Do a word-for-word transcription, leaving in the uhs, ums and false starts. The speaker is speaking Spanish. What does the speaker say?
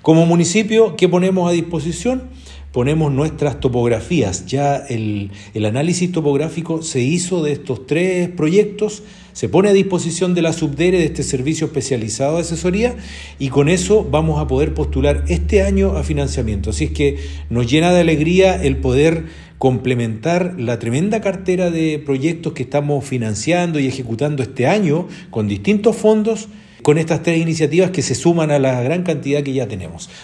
Como municipio, ¿qué ponemos a disposición? Ponemos nuestras topografías. Ya el, el análisis topográfico se hizo de estos tres proyectos, se pone a disposición de la Subdere, de este servicio especializado de asesoría, y con eso vamos a poder postular este año a financiamiento. Así es que nos llena de alegría el poder complementar la tremenda cartera de proyectos que estamos financiando y ejecutando este año con distintos fondos, con estas tres iniciativas que se suman a la gran cantidad que ya tenemos.